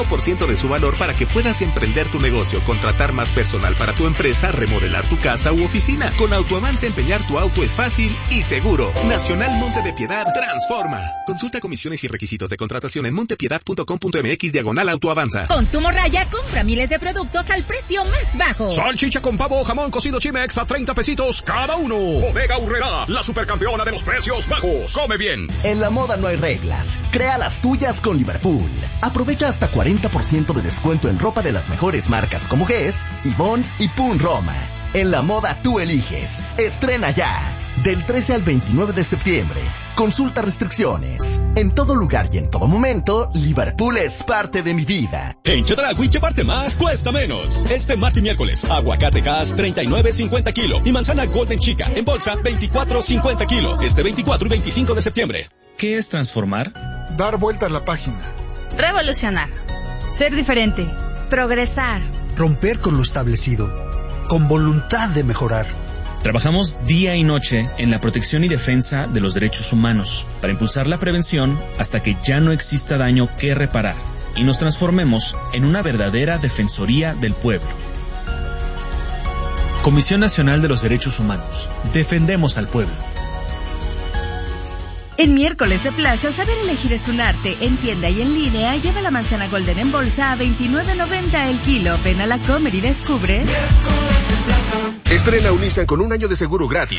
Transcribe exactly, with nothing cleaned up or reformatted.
por ciento de su valor para que puedas emprender tu negocio, contratar más personal para tu empresa, remodelar tu casa u oficina. Con Autoavance, empeñar tu auto es fácil y seguro. Nacional Monte de Piedad transforma. Consulta comisiones y requisitos de contratación en montepiedad punto com punto m x diagonal Autoavanza. Con tu morraya, compra miles de productos al precio más bajo. Salchicha con pavo o jamón cocido Chimex a treinta pesitos cada uno. Bodega Aurrerá, la supercampeona de los precios bajos. Come bien. En la moda no hay reglas. Crea las tuyas con Liverpool. Aprovecha hasta cuarenta por ciento de descuento en ropa de las mejores marcas como Guess, Yvonne y Pun Roma. En la moda tú eliges. Estrena ya. Del trece al veintinueve de septiembre. Consulta restricciones. En todo lugar y en todo momento, Liverpool es parte de mi vida. En Chedraui, llevarte más cuesta menos. Este martes y miércoles, aguacate Hass treinta y nueve cincuenta kilo y manzana Golden Chica en bolsa veinticuatro cincuenta kilo. Este veinticuatro y veinticinco de septiembre. ¿Qué es transformar? Dar vuelta a la página. Revolucionar. Ser diferente. Progresar. Romper con lo establecido. Con voluntad de mejorar. Trabajamos día y noche en la protección y defensa de los derechos humanos para impulsar la prevención hasta que ya no exista daño que reparar y nos transformemos en una verdadera defensoría del pueblo. Comisión Nacional de los Derechos Humanos. Defendemos al pueblo. En miércoles de plaza, saber elegir es un arte. En tienda y en línea, lleva la manzana Golden en bolsa a veintinueve noventa el kilo. Ven a la Comer y descubre. Estrena un Nissan con un año de seguro gratis.